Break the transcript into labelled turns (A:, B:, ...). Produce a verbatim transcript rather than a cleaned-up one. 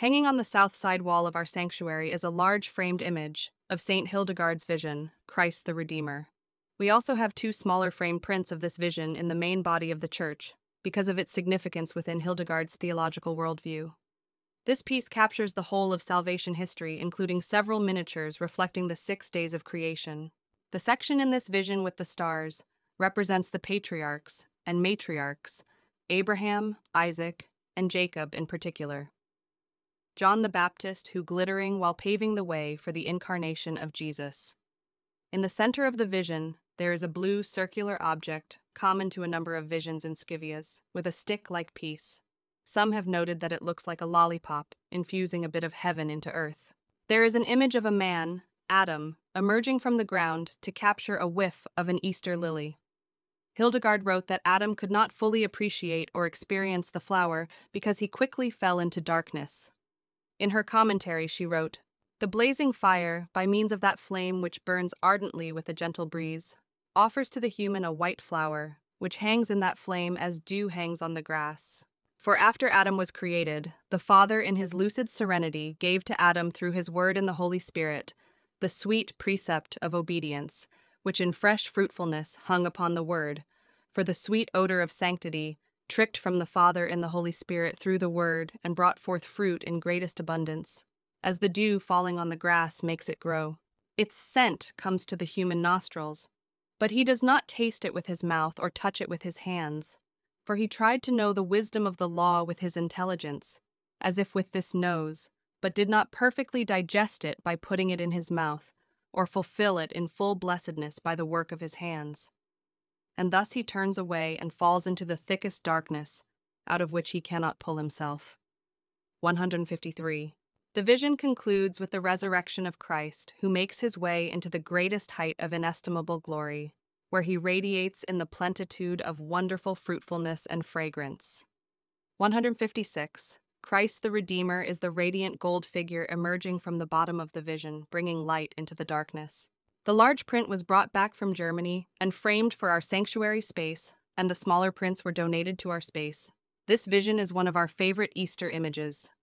A: Hanging on the south side wall of our sanctuary is a large framed image of Saint Hildegard's vision, Christ the Redeemer. We also have two smaller framed prints of this vision in the main body of the church, because of its significance within Hildegard's theological worldview. This piece captures the whole of salvation history, including several miniatures reflecting the six days of creation. The section in this vision with the stars represents the patriarchs and matriarchs, Abraham, Isaac, and Jacob in particular. John the Baptist, who glittering while paving the way for the incarnation of Jesus. In the center of the vision, there is a blue circular object, common to a number of visions in Scivias, with a stick-like piece. Some have noted that it looks like a lollipop, infusing a bit of heaven into earth. There is an image of a man, Adam, emerging from the ground to capture a whiff of an Easter lily. Hildegard wrote that Adam could not fully appreciate or experience the flower because he quickly fell into darkness. In her commentary, she wrote, "The blazing fire, by means of that flame which burns ardently with a gentle breeze, offers to the human a white flower, which hangs in that flame as dew hangs on the grass. For after Adam was created, the Father in his lucid serenity gave to Adam through his word and the Holy Spirit the sweet precept of obedience, which in fresh fruitfulness hung upon the word, for the sweet odor of sanctity tricked from the Father in the Holy Spirit through the word and brought forth fruit in greatest abundance, as the dew falling on the grass makes it grow. Its scent comes to the human nostrils, but he does not taste it with his mouth or touch it with his hands, for he tried to know the wisdom of the law with his intelligence, as if with this nose, but did not perfectly digest it by putting it in his mouth, or fulfill it in full blessedness by the work of his hands. And thus he turns away and falls into the thickest darkness, out of which he cannot pull himself." one hundred fifty-three. The vision concludes with the resurrection of Christ, who makes his way into the greatest height of inestimable glory, where he radiates in the plenitude of wonderful fruitfulness and fragrance. one hundred fifty-six. Christ the Redeemer is the radiant gold figure emerging from the bottom of the vision, bringing light into the darkness. The large print was brought back from Germany and framed for our sanctuary space, and the smaller prints were donated to our space. This vision is one of our favorite Easter images,